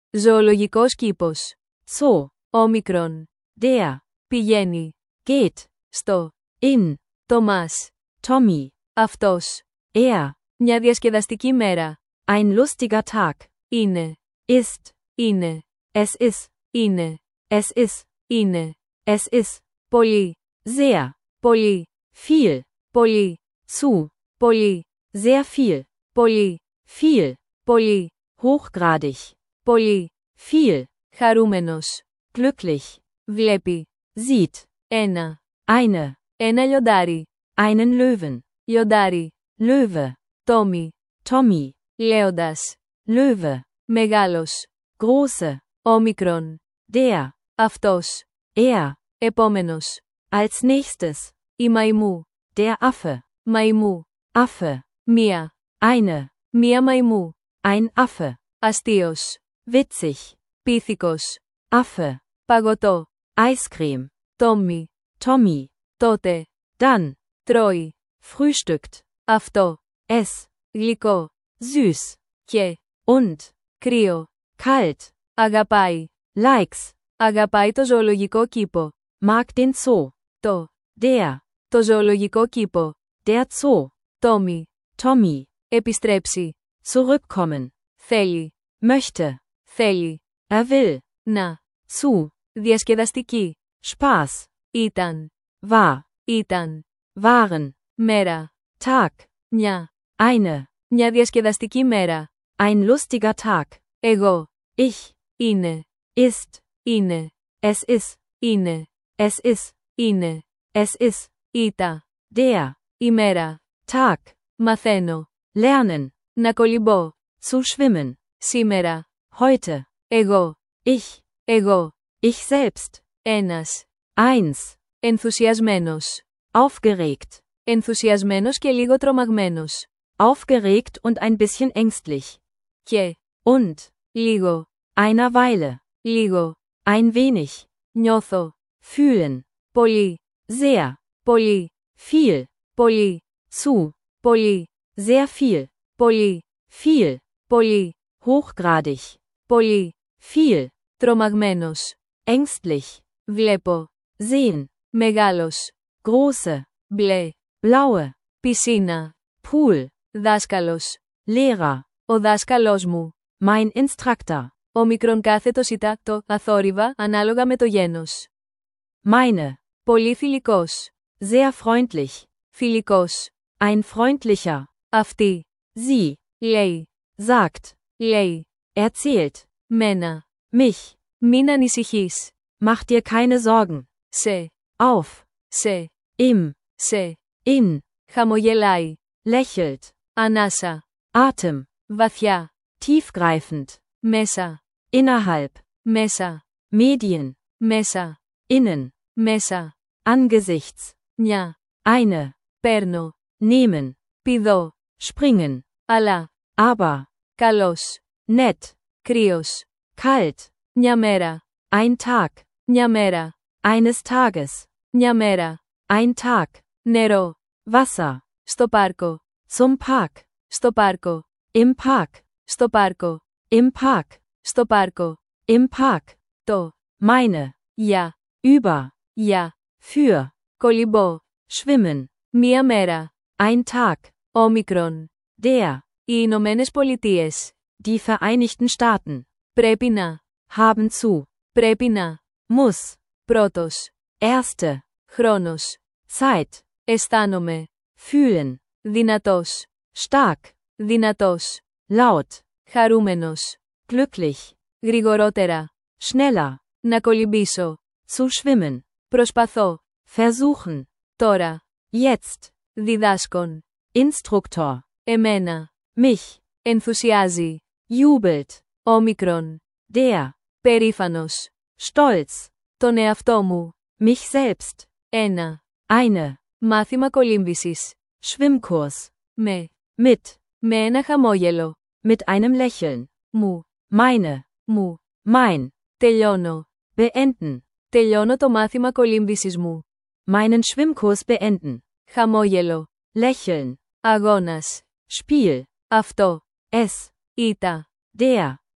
Ζωολογικός κήπος. Zoo. Όμικρον. Der. Πηγαίνει. Geht. Στο. In. Τομάς. Tommy. Αυτός. Er. Μια διασκεδαστική μέρα. Ein lustiger Tag. Είναι. Ist. Είναι. Es ist. Είναι. Es ist. Είναι. Es ist. Πολύ. Sehr. Πολύ. Viel. Πολύ. Zu. Πολύ. Sehr viel. Πολύ. Viel. Πολύ. Hochgradig. Πολύ. Viel. Χαρούμενος. Glücklich. Βλέπει. Sieht. Ένα. Eine. Ένα λιοντάρι. Einen Löwen. Λιοντάρι. Löwe. Τόμι. Tommy. Λέοντας. Löwe. Μεγάλος. Große. Όμικρον. Der. Αυτός. Er. Επόμενος. Als nächstes. Η μαϊμού. Der Affe. Μαϊμού. Affe. Μία. Eine. Μία μαϊμού. Ein Affe. Αστείος. Witzig. Πίθηκος. Affe. Παγωτό. Ice cream. Τόμι. Tommy. Τότε. Dann. Τρώει. Frühstückt. Αυτό. Es. Γλυκό. Süß. Και. Und. Κρύο. Kalt. Αγαπάει. Likes. Αγαπάει το ζωολογικό κήπο. Mag den Zoo. Το. Der. Το ζωολογικό κήπο. Der Zoo. Τόμι. Tommy. Επιστρέψει. Zurückkommen. Θέλει. Möchte. Θέλει. will. Να. Zu. Διασκεδαστική. Spaß. Ήταν. War. Ήταν. Waren. Μέρα. Tag. Μια. Eine. Μια διασκεδαστική μέρα. Ein lustiger Tag. Εγώ. Ich. Είναι. Ist. Είναι. Es ist. Είναι. Es ist. Είναι. Es ist. Ήτα. Der. Ημέρα. Tag. Μαθαίνω. Lernen. Να κολυμπώ. Zu schwimmen. Σήμερα. Heute. Εγώ. Ich. Εγώ. Ich selbst. Ένας. Eins. Ενθουσιασμένος. Aufgeregt. Ενθουσιασμένος και λίγο τρομαγμένος. Aufgeregt und ein bisschen ängstlich. Και. Und. Λίγο. Einer Weile. Λίγο. Ein wenig. Νιώθω. Fühlen. Πολύ. Sehr. Πολύ. Viel. Πολύ. Zu. Πολύ. Sehr viel. Πολύ. Viel. Πολύ. Hochgradig. Πολύ. Viel. Τρομαγμένος. Ängstlich. Βλέπω. Sehen. Μεγάλος. Große. Μπλε. Blaue. Πισίνα. Pool. Δάσκαλος. Lehrer. Ο δάσκαλός μου. Mein Instructor. Ο μικρόν κάθετος ητάκτο, αθόρυβα, ανάλογα με το γένος. Meine. Πολύ φιλικός. Sehr freundlich. Φιλικός. Ein freundlicher. Αυτή. Sie. Λέει. Sagt. Λέει. Erzählt. Μένα. Mich. Μην ανησυχείς. Mach dir keine Sorgen. Σε. Auf. Σε. Im. Σε. In. Χαμογελάει. Lächelt. Ανάσα. Atem. Βαθιά. Tiefgreifend. Μέσα. Innerhalb. Μέσα. Medien. Μέσα. Innen. Μέσα. Angesichts. Μια. Eine. Παίρνω. Nehmen. Πηδώ. Springen. Αλλά. Aber. Καλός. Nett. Κρύος. Kalt. Μια μέρα. Ein Tag. Μια μέρα. Eines Tages. Μια μέρα. Ein Tag. Νερό. Wasser. Στο πάρκο. Zum Park. Στο πάρκο. Im Park. Στο πάρκο. Im Park. Στο πάρκο. Im Park. Το. Meine. Για. Über. Για. Für. Κολυμπώ. Schwimmen. Μια μέρα. Ein Tag. Όμικρον. Der. Οι Ηνωμένες Πολιτείες. Die Vereinigten Staaten. Πρέπει να. Haben zu. Πρέπει να. Muss. Πρώτος. Erste. Χρόνος. Zeit. Αισθάνομαι. Fühlen. Δυνατός. Stark. Δυνατός. Laut. Χαρούμενος. Glücklich. Γρηγορότερα. Schneller. Να κολυμπήσω. Zu schwimmen. Προσπαθώ. Versuchen. Τώρα. Jetzt. Διδάσκων. Instruktor. Εμένα. Mich. Ενθουσιάζει. Jubelt. Όμικρον. Der. Περήφανος. Stolz. Τον εαυτό μου. Mich selbst. Ένα. Eine. Μάθημα κολύμβησης. Schwimmkurs. Με. Mit. Με ένα χαμόγελο. Mit einem Lächeln. Μου. Meine. Μου. Mein. Τελειώνω. Beenden. Τελειώνω το μάθημα κολύμβησης μου. Meinen Schwimmkurs beenden. Χαμόγελο. Lächeln. Αγώνας. Spiel. Αυτό. Es. Ήτα. Der.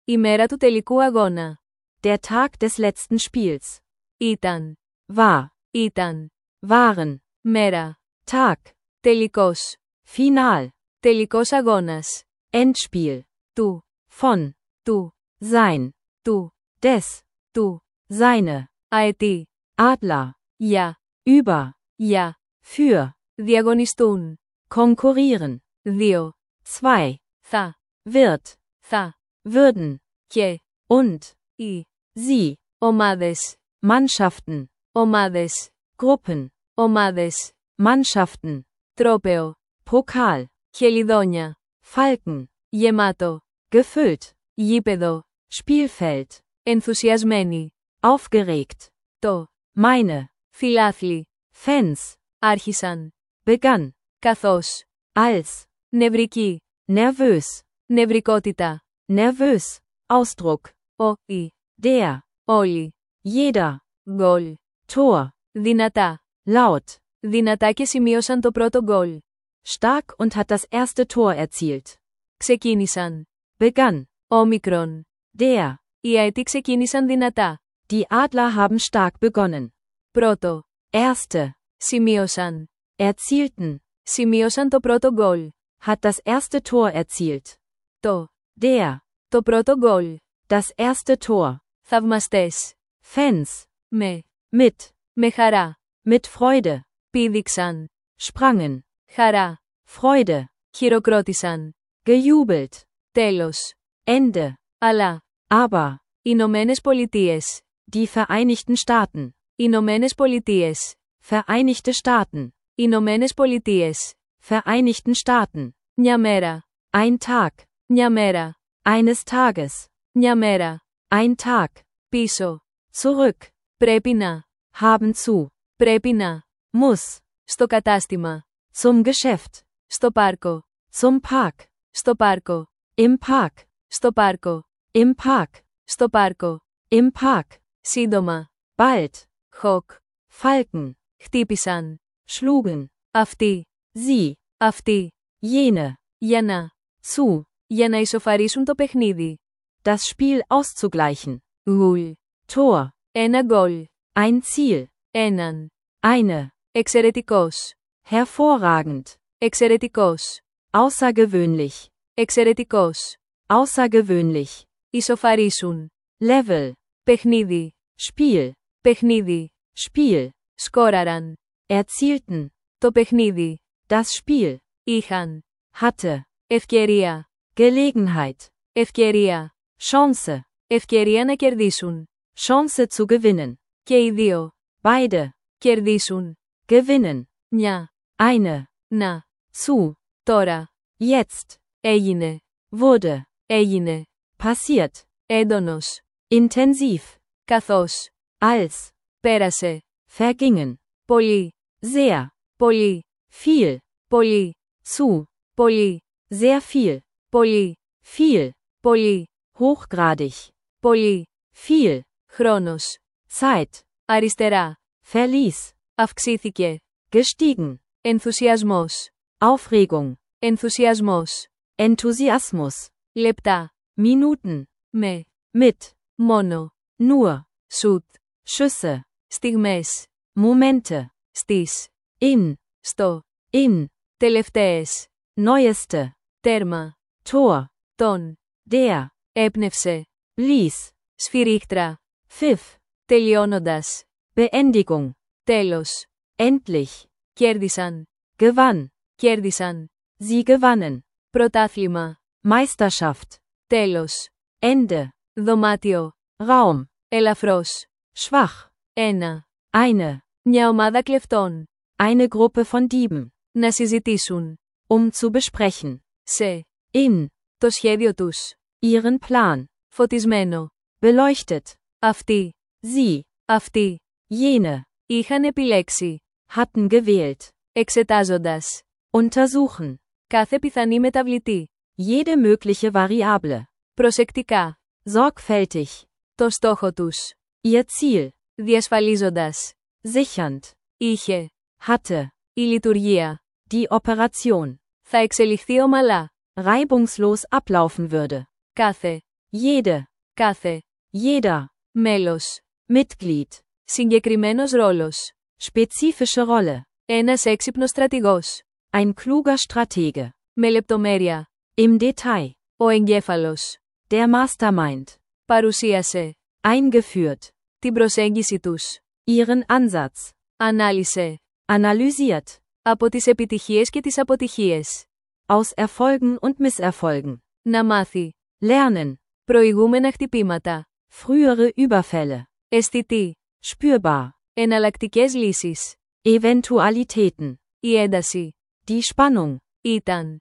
Η μέρα του τελικού αγώνα. Der Tag des letzten Spiels. Ήταν. War. Ήταν. Waren. Μέρα. Tag. Τελικός. Final. Τελικός αγώνας. Endspiel. Του. Von. Του. Sein. Του. Des. Του. Seine. Αετή. Adler. Για. Über. Για. Für. Διαγωνιστούν. Konkurrieren. 2. Zwei. Θα. Wird. Θα. Würden. Και. Und. Οι. Sie. Ομάδες. Mannschaften. Ομάδες. Gruppen. Ομάδες. Mannschaften. Τρόπαιο. Pokal. Χελιδόνια. Falken. Γεμάτο. Gefüllt. Γήπεδο. Spielfeld. Ενθουσιασμένοι. Aufgeregt. Το. Meine. Φιλάθλοι. Fans. Άρχισαν. Begann. Καθώς. Als. Νευρική. Nervös. Νευρικότητα. Nervös. Ausdruck. Ο. Η. Der. Όλοι. Jeder. Γκολ. Tor. Δυνατά. Laut. Δυνατά και σημείωσαν το πρώτο γκολ. Stark und hat das erste Tor erzielt. Ξεκίνησαν. Begann. Όμικρον. Der. Οι αετοί ξεκίνησαν δυνατά. Die Adler haben stark begonnen. Πρώτο. Erste. Σημείωσαν. Erzielten. Σημείωσαν το πρώτο γκολ. Hat das erste Tor erzielt. Το. Der. Το πρώτο γκολ. Das erste Tor. Θαυμαστές. Fans. Με. Mit. Με χαρά. Mit Freude. Πήδηξαν. Sprangen. Χαρά. Freude. Χειροκρότησαν. Gejubelt. Τέλος. Ende. Αλλά. Aber. Ηνωμένες Πολιτείες. Die Vereinigten Staaten. Ηνωμένες Πολιτείες. Vereinigte Staaten. Ηνωμένες Πολιτείες. Vereinigten Staaten. Μια μέρα. Ein Tag. Μια μέρα. Eines Tages. Μια μέρα. Ein Tag. Πίσω. Zurück. Πρέπει να. Haben zu. Πρέπει να. Muss. Στο κατάστημα. Zum Geschäft. Στο πάρκο. Zum Park. Στο πάρκο. Im Park. Στο πάρκο. Im Park. Στο πάρκο. Im Park. Σύντομα. Bald. Χοκ. Falken. Χτύπησαν. Schlugen. Αυτοί. Sie. Αυτοί. Jene. Για να. Zu. Για να ισοφαρίσουν το παιχνίδι. Das Spiel auszugleichen. Γουλ. Tor. Ένα γκολ. Ein Ziel. Έναν. Eine. Εξαιρετικός. Hervorragend. Εξαιρετικός. Außergewöhnlich. Εξαιρετικός. Außergewöhnlich. Ισοφαρίσουν. Level. Παιχνίδι. Spiel. Παιχνίδι. Spiel. Σκόραραν. Erzielten. Το παιχνίδι. Das Spiel. Είχαν. Hatte. Ευκαιρία. Gelegenheit. Ευκαιρία. Chance. Ευκαιρία να κερδίσουν. Chance zu gewinnen. Και οι δύο. Beide. Κερδίσουν. Gewinnen. Μια. Eine. Να. Zu. Τώρα. Jetzt. Έγινε. Wurde. Έγινε. Passiert. Έντονος. Intensiv. Καθώς. Als. Πέρασε. Vergingen. Πολύ. Sehr. Πολύ. Viel. Πολύ. Zu. Πολύ. Sehr viel. Πολύ. Viel. Πολύ. Hochgradig. Πολύ. Viel. Χρόνος. Zeit. Αριστερά. Verließ. Αυξήθηκε. Gestiegen. Ενθουσιασμός. Aufregung. Ενθουσιασμός. Enthusiasmus. Λεπτά. Minuten. Με. Mit. Μόνο. Nur. Σουτ. Schüsse. Στιγμές. Momente. Στις. In. Στο. In. Τελευταίες. Neueste. Τέρμα. Tor. Τον. Der. Έπνευσε. Blies. Σφυρίχτρα. Pfiff. Τελειώνοντας. Beendigung. Τέλος. Endlich. Κέρδισαν. Gewann. Κέρδισαν. Sie gewannen. Πρωτάθλημα. Meisterschaft. Τέλος. Ende. Δωμάτιο. Raum. Ελαφρώς. Schwach. Ένα. Eine. Μια ομάδα κλεφτών. Eine Gruppe von Dieben. Να συζητήσουν. Zu besprechen. Σε. In. Το σχέδιο τους. Ihren Plan. Φωτισμένο. Beleuchtet. Αυτοί. Sie. Αυτοί. Jene. Είχαν επιλέξει. Hatten gewählt. Εξετάζοντας. Untersuchen. Κάθε πιθανή μεταβλητή. Jede mögliche Variable. Προσεκτικά. Sorgfältig. Το στόχο τους. Ihr Ziel. Διασφαλίζοντας. Sichernd. Είχε. Hatte. Η λειτουργία. Die Operation. Θα εξελιχθεί ομαλά. Reibungslos ablaufen würde. Κάθε. Jede. Κάθε. Jeder. Μέλος. Mitglied. Συγκεκριμένος ρόλος. Spezifische Rolle. Ένας έξυπνος στρατηγός. Ein kluger Stratege. Με λεπτομέρεια. Im Detail. Ο εγκέφαλος. Der Mastermind. Παρουσίασε. Eingeführt. Την προσέγγιση τους. Ihren Ansatz. Ανάλυσε. Analysiert. Από τις επιτυχίες και τις αποτυχίες. Aus Erfolgen und Misserfolgen. Να μάθει. Lernen. Προηγούμενα χτυπήματα. Frühere Überfälle. Αισθητή. Spürbar. Εναλλακτικές λύσεις. Eventualitäten. Η ένταση. Die Spannung. Ήταν.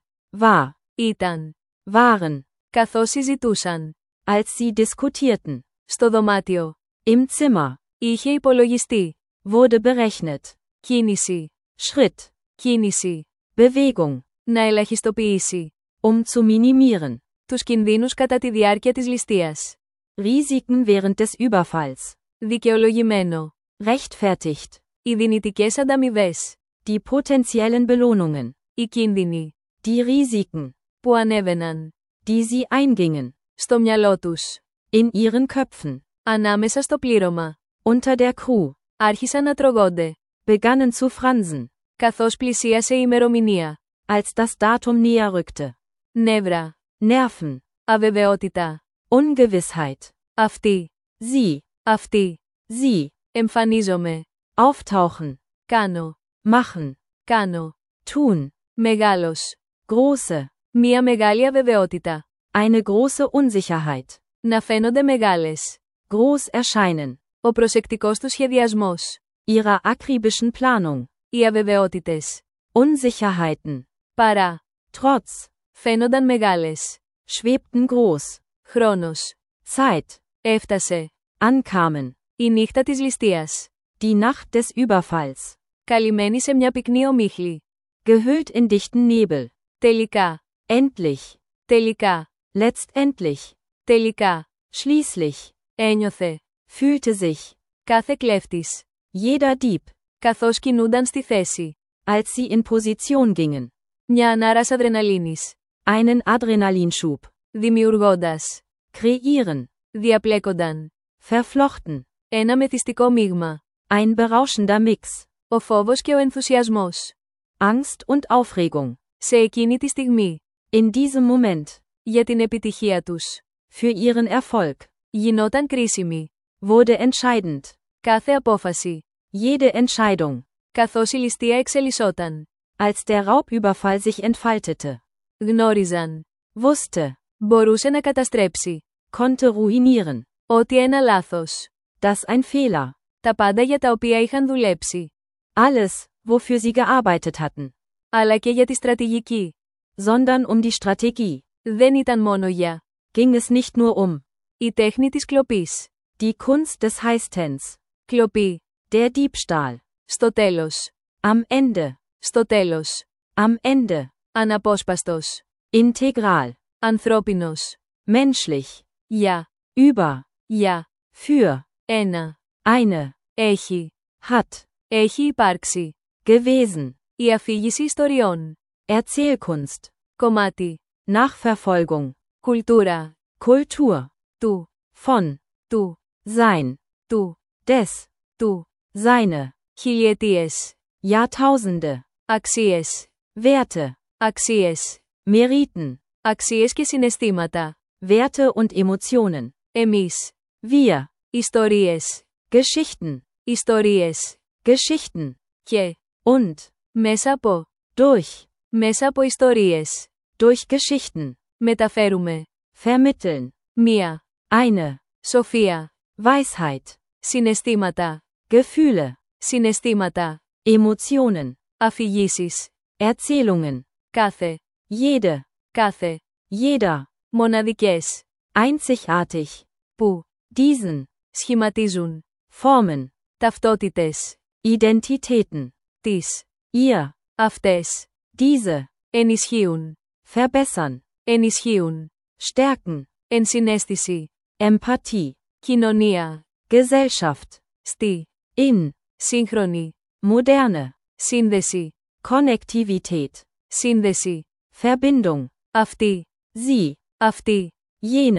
War. Waren. Καθώς συζητούσαν. Als sie diskutierten. Στο δωμάτιο. Im Zimmer. Είχε υπολογιστεί. Wurde berechnet. Κίνηση. Schritt. Κίνηση. Bewegung. Να ελαχιστοποιήσει. Zu minimieren. Τους κινδύνους κατά τη διάρκεια της ληστείας. Risiken während des Überfalls. Δικαιολογημένο. Rechtfertigt. Οι δυνητικές ανταμοιβές. Die potenziellen Belohnungen. Οι κίνδυνοι. Die Risiken. Που ανέβαιναν. Die sie eingingen. Στο μυαλό τους. In ihren Köpfen. Ανάμεσα στο πλήρωμα. Unter der Crew. Άρχισαν να τρογόνται. Begannen zu fransen. Καθώς πλησίασε η ημερομηνία. Als das Datum näher rückte. Νεύρα. Nerven. Αβεβαιότητα. Ungewissheit. Αυτή. Sie. Αυτή. Sie. Εμφανίζομαι. Auftauchen. Κάνω. Machen. Κάνω. Tun. Μεγάλος. Große. Μία μεγάλη αβεβαιότητα. Eine große Unsicherheit. Να φαίνονται μεγάλες. Groß erscheinen. Ο προσεκτικός του σχεδιασμός. Ihrer akribischen Planung. Οι αβεβαιότητες. Unsicherheiten. Παρά. Trotz. Φαίνονταν μεγάλες. Schwebten groß. Χρόνος. Zeit. Έφτασε. Ankamen. Η νύχτα της ληστείας. Die Nacht des Überfalls. Καλυμμένη σε μια πυκνή ομίχλη. Gehüllt in dichten Nebel. Τελικά. Endlich. Τελικά. Letztendlich. Τελικά. Schließlich. Ένιωθε. Fühlte sich. Κάθε κλέφτης. Jeder Dieb. Καθώς κινούνταν στη θέση. Als sie in Position gingen. Μια ανάρας αδρεναλίνης. Einen Adrenalinschub. Δημιουργώντας. Kreieren. Διαπλέκονταν. Verflochten. Ένα μεθυστικό μείγμα. Ein berauschender Mix. Ο φόβος και ο ενθουσιασμός. Angst und Aufregung. Σε εκείνη τη στιγμή. In diesem Moment. Για την επιτυχία τους. Für ihren Erfolg. Γινόταν κρίσιμη. Wurde entscheidend. Κάθε απόφαση. Jede Entscheidung. Καθώς η ληστεία εξελισσόταν. Als der Raubüberfall sich entfaltete. Γνώριζαν. Wusste. Μπορούσε να καταστρέψει. Konnte ruinieren. Ότι ένα λάθος. Das ein Fehler. Τα πάντα για τα οποία είχαν δουλέψει. Alles, wofür sie gearbeitet hatten. Αλλά και για τη στρατηγική. Sondern die Strategie. Δεν ήταν μόνο για. Ging es nicht nur η τέχνη της κλοπής. die Kunst des Heistens. Κλοπή. Der Diebstahl. Στο τέλος. Am Ende. Στο τέλος. Am Ende. Αναπόσπαστος. Integral. Ανθρώπινος. Menschlich. Για. Über. Για. Für. Ένα. Eine. Έχει. Hat. Έχει υπάρξει. Gewesen. Η αφήγηση ιστοριών. Erzählkunst. Κομμάτι. Nachverfolgung. Κουλτούρα. Kultur. Του. Von. Του. Sein. Του. Des. Του. Seine. Χιλιετίες. Jahrtausende. Αξίες. Werte. Αξίες. Meriten. Αξίες και συναισθήματα. Werte und Emotionen. Εμείς. Wir. Ιστορίες. Geschichten. Ιστορίες. Geschichten. Και. Und. Μέσα από. Durch. Μέσα από ιστορίες. Durch Geschichten. Μεταφέρουμε. Vermitteln. Μία. Eine. Σοφία. Weisheit. Συναισθήματα. Gefühle. Συναισθήματα. Emotionen. Αφηγήσεις. Erzählungen. Κάθε. Jede. Κάθε. Jeder. Μοναδικές. Einzigartig. Που. Diesen. Σχηματίζουν. Formen. Ταυτότητες. Identitäten. Τις. Ihr. Αυτές. Diese. Ενισχύουν. Verbessern. Ενισχύουν. Stärken. Ενσυναίσθηση. Empathie. Κοινωνία. Gesellschaft. Στη. In. Σύγχρονη. Moderne. Σύνδεση. Konnektivität. Σύνδεση. Verbindung. Αυτή. Sie. Αυτή. Jene.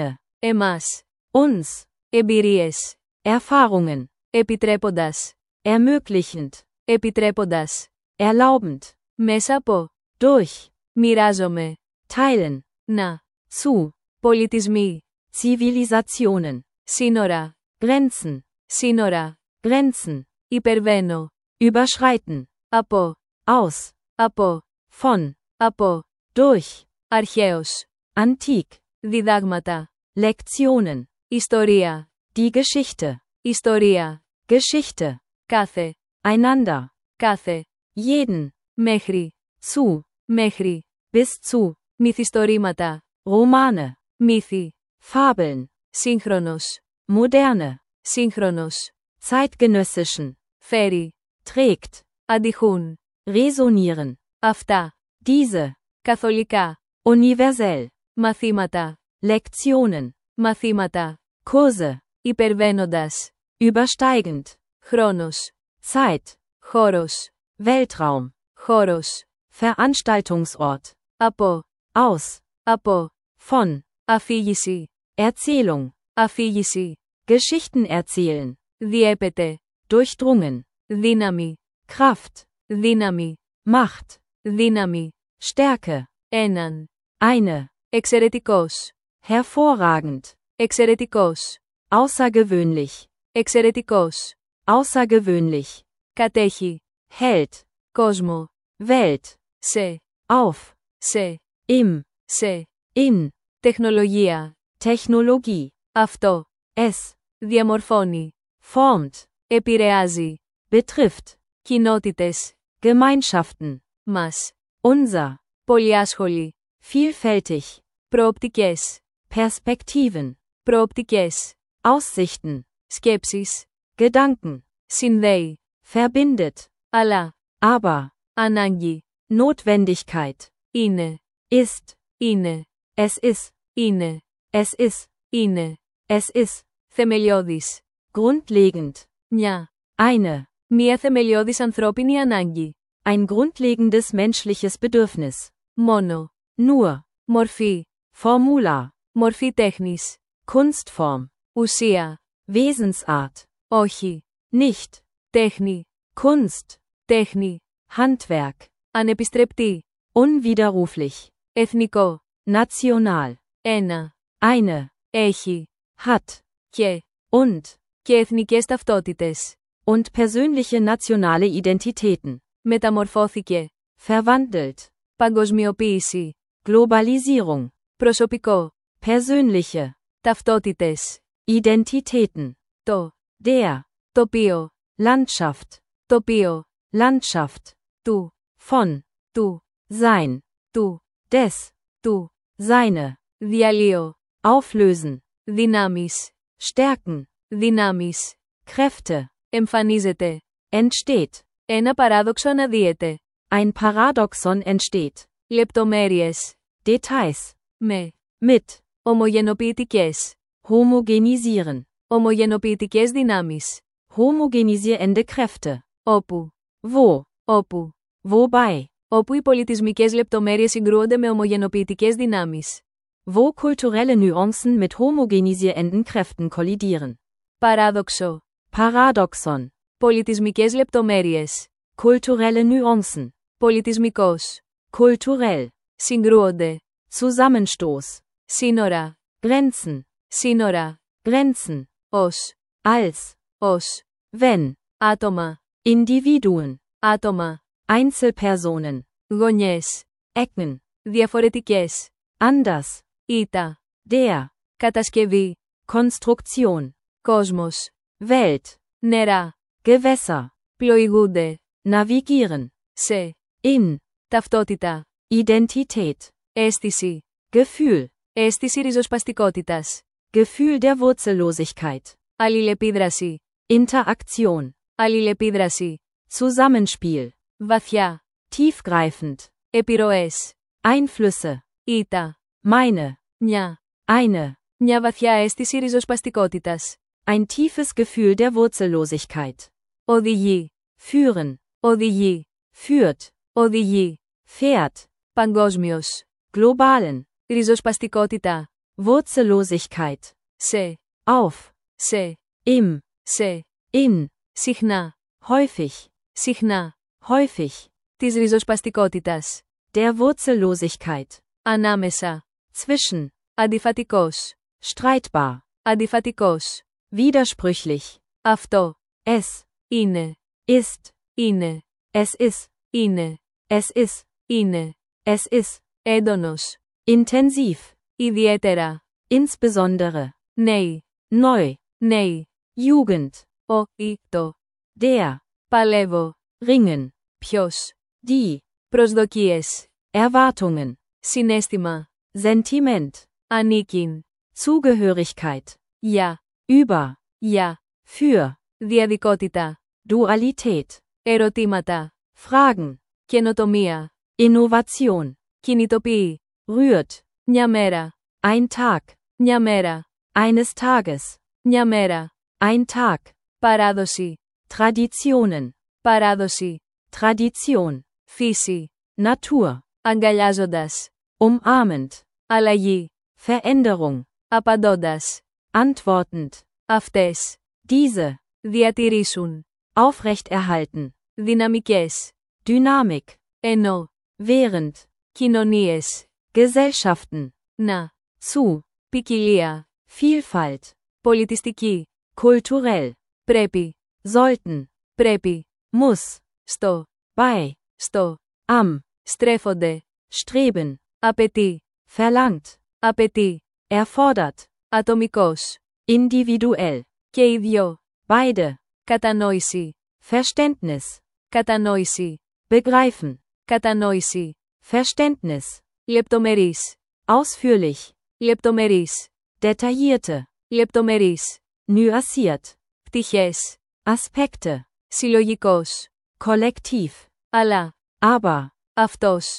Εμάς. uns, Εμπειρίες. Erfahrungen, Επιτρέποντας. ermöglichend, Επιτρέποντας. erlaubend, Μέσα από. durch, Μοιράζομαι. teilen, Να. zu, Πολιτισμοί. Zivilisationen, Σύνορα. Grenzen, Σύνορα. Grenzen, Υπερβαίνω. überschreiten, Από. aus, Από. von, Από. durch, Αρχαίος. antik, Διδάγματα. Lektionen, Ιστορία. die Geschichte, Ιστορία. Geschichte, Κάθε. einander, Κάθε. jeden, Μέχρι. zu, Μέχρι. bis zu, Μυθιστορήματα. Romane, Μύθι. Fabeln, Σύγχρονος. moderne, Σύγχρονος. zeitgenössischen, Φέρει. trägt, Αντιχούν. resonieren, Αυτά. diese, Καθολικά. universell, Μαθήματα. Lektionen, Μαθήματα. Kurse, Υπερβαίνοντας. übersteigend, Χρόνος. Zeit, Χώρος. Weltraum, Χώρος. Veranstaltungsort, Από. aus, Από. von, Αφήγηση. Erzählung, Αφήγηση. Geschichten erzählen, Διέπεται. durchdrungen, Δύναμη. Kraft, Δύναμη. Macht, Δύναμη. Stärke, Έναν. eine, Εξαιρετικός. hervorragend, Εξαιρετικός. außergewöhnlich, Εξαιρετικός. außergewöhnlich, Κατέχει. hält, Κόσμο. Welt, Σε. auf, Σε. im, Σε. in, Τεχνολογία. Technologie, Αυτό. es, Διαμορφώνει. formt, Επηρεάζει. betrifft, Κοινότητες. Gemeinschaften, Μας. unser, Πολυάσχολοι. vielfältig, Προοπτικές. Perspektiven, Προοπτικές. Aussichten, Σκέψεις. Gedanken, Συνδέει. verbindet, Αλλά. aber, Ανάγκη. Notwendigkeit, Είναι. ist, Είναι. es ist, Είναι. es ist, Είναι. es ist, Θεμελιώδης. grundlegend, Μια. eine, Μια θεμελιώδης ανθρώπινη ανάγκη. ein grundlegendes menschliches Bedürfnis, Μόνο. nur, Μορφή. Formula, Μορφή τέχνης. Kunstform, Ουσία. Wesensart, Όχι. nicht, Τέχνη. Kunst, Τέχνη. Handwerk, Ανεπιστρεπτή. unwiderruflich, Εθνικό. national, Ένα. eine, Έχει. hat, Και. und, Και εθνικές ταυτότητες. und persönliche nationale Identitäten, Μεταμορφώθηκε. verwandelt, Παγκοσμιοποίηση. Globalisierung, Προσωπικό. persönliche, Ταυτότητες. Identitäten, Το. der, Τοπίο. Landschaft, Τοπίο. Landschaft, Του. von, Του. sein, Του. des, Του. seine, Διαλύω. auflösen, Δυνάμεις. stärken, Δυνάμεις. Kräfte, Εμφανίζεται. entsteht, Ένα παράδοξο αναδύεται. ein Paradoxon entsteht, Λεπτομέρειες. Details, Με. mit, Ομογενοποιητικές. homogenisieren, Ομογενοποιητικές δυνάμεις. homogenisierende Kräfte, Όπου. wo, Όπου. wobei, Όπου οι πολιτισμικές λεπτομέρειες συγκρούονται με ομογενοποιητικές δυνάμεις. wo kulturelle Nuancen mit homogenisierenden Kräften kollidieren. Παράδοξο. Paradoxon, Πολιτισμικές λεπτομέρειες. kulturelle Nuancen, Πολιτισμικός. kulturell, Συγκρούονται. Zusammenstoß, Σύνορα. Grenzen, Σύνορα. Grenzen, Ως. als, Ως. wenn, Άτομα. Individuen, Άτομα. Einzelpersonen, Γωνιές. Ecken, Διαφορετικές. anders, Ήτα. der, Κατασκευή. Konstruktion, Κόσμος. Welt, Νερά. Gewässer, Πλοηγούνται. navigieren, Σε. in, Ταυτότητα. Identität, Αίσθηση. Gefühl, Αίσθηση ριζοσπαστικότητας. Gefühl der Wurzellosigkeit, Αλληλεπίδραση. Interaktion, Αλληλεπίδραση. Zusammenspiel, Βαθιά. tiefgreifend, Επιρροές. Einflüsse, Ήτα. meine, Μια. eine, Μια βαθιά αίσθηση ριζοσπαστικότητας. ein tiefes Gefühl der Wurzellosigkeit, Οδηγεί. führen, Οδηγεί. führt, Οδηγεί. fährt, Παγκόσμιος. globalen, Ριζοσπαστικότητα. Wurzellosigkeit, σε, auf, σε, im, σε, in, συχνά, häufig, συχνά, häufig, της ριζοσπαστικότητας, der Wurzellosigkeit, ανάμεσα, zwischen, αντιφατικός, streitbar, αντιφατικός, widersprüchlich, αυτό, es, είναι, ist, είναι, es ist, είναι, es ist, είναι, es ist, έντονος, intensiv, ιδιαίτερα, insbesondere, νέοι, neu, νέοι, Jugend, ο, ή, το, der, παλεύω, ringen, ποιος, die, προσδοκίες, Erwartungen, συναίσθημα, Sentiment, ανήκειν, Zugehörigkeit, για, über, για, für, διαδικότητα, Dualität, ερωτήματα, Fragen, καινοτομία, Innovation, κινητοποιεί, rührt, μια μέρα, ein Tag, μια μέρα, eines Tages, μια μέρα, ein Tag, παράδοση, Traditionen, παράδοση, Tradition, φύση, Natur, αγκαλιάζοντας, umarmend, αλλαγή, Veränderung, απαντώντας, antwortend, αυτές, diese, διατηρήσουν, aufrechterhalten, δυναμικές, Dynamik, ενώ, während, κοινωνίες, Gesellschaften, να, zu, ποικιλία, Vielfalt, πολιτιστική, kulturell, πρέπει, sollten, πρέπει, muss, στο, bei, στο, am, στρέφονται, streben, απαιτεί, verlangt, απαιτεί, erfordert, ατομικός, individuell, και οι δυο, beide, κατανόηση, Verständnis, κατανόηση, begreifen, κατανόηση, Verständnis, λεπτομερής, ausführlich, λεπτομερής, detaillierte, λεπτομερής, nuanciert, πτυχές, Aspekte, συλλογικός, kollektiv, αλλά, aber, αυτός,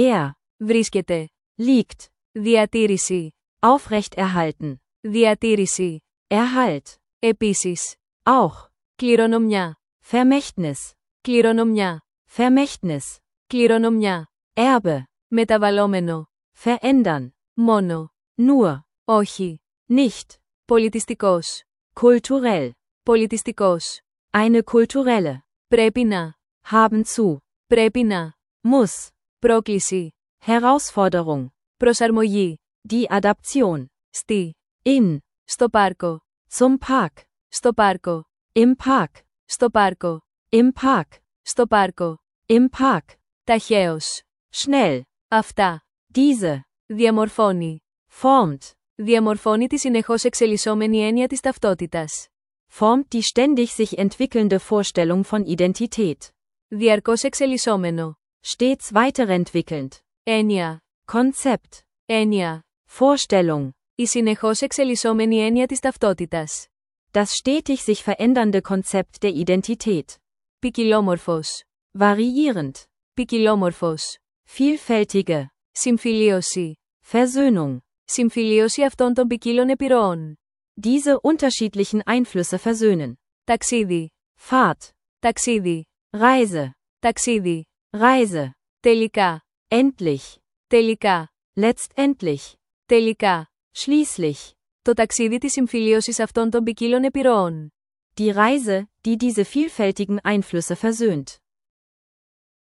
βρίσκεται, liegt, διατήρηση, aufrechterhalten, διατήρηση, Erhalt, επίσης, auch, κληρονομιά, Vermächtnis, κληρονομιά, Vermächtnis, κληρονομιά, Erbe, μεταβαλλόμενο, verändern, μόνο, nur, όχι, nicht, πολιτιστικός, kulturell, πολιτιστικός, eine kulturelle, πρέπει να, haben zu, πρέπει να, muss, πρόκληση, Herausforderung, προσαρμογή, die Adaption, στη, in, στο πάρκο, zum Park, στο πάρκο, im Park, στο πάρκο, im Park, στο πάρκο, im Park, ταχαίως, schnell, αυτά, diese, διαμορφώνει, formt, διαμορφώνει τη συνεχώς εξελισσόμενη έννοια της ταυτότητας, formt die ständig sich entwickelnde Vorstellung von Identität, διαρκώς εξελισσόμενο, stets weiterentwickelnd, έννοια, Konzept, έννοια, Vorstellung, η συνεχώς εξελισσόμενη έννοια της ταυτότητας, das stetig sich verändernde Konzept der Identität, ποικιλόμορφος, variierend, ποικιλόμορφος, vielfältige, συμφιλίωση, Versöhnung, συμφιλίωση αυτών των ποικίλων επιρροών, diese unterschiedlichen Einflüsse versöhnen, ταξίδι, Fahrt, ταξίδι, Reise, ταξίδι, Reise, τελικά, endlich, τελικά, letztendlich, τελικά, schließlich, το ταξίδι της συμφιλίωσης αυτών των ποικίλων επιρροών. die Reise, die diese vielfältigen Einflüsse versöhnt.